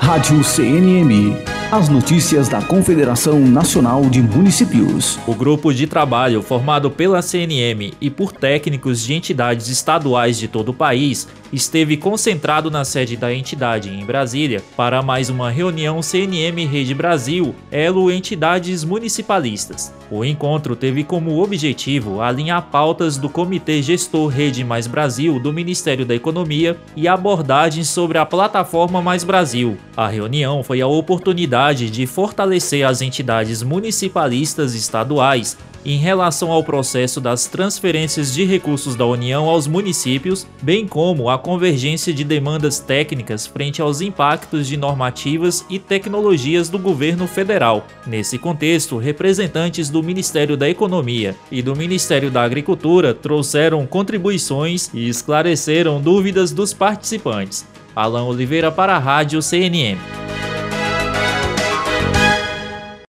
Rádio CNM. As notícias da Confederação Nacional de Municípios. O grupo de trabalho formado pela CNM e por técnicos de entidades estaduais de todo o país esteve concentrado na sede da entidade em Brasília para mais uma reunião CNM Rede Brasil, Elo Entidades Municipalistas. O encontro teve como objetivo alinhar pautas do Comitê Gestor Rede Mais Brasil do Ministério da Economia e abordagens sobre a plataforma Mais Brasil. A reunião foi a oportunidade de fortalecer as entidades municipalistas estaduais em relação ao processo das transferências de recursos da União aos municípios, bem como a convergência de demandas técnicas frente aos impactos de normativas e tecnologias do governo federal. Nesse contexto, representantes do Ministério da Economia e do Ministério da Agricultura trouxeram contribuições e esclareceram dúvidas dos participantes. Alan Oliveira para a Rádio CNM.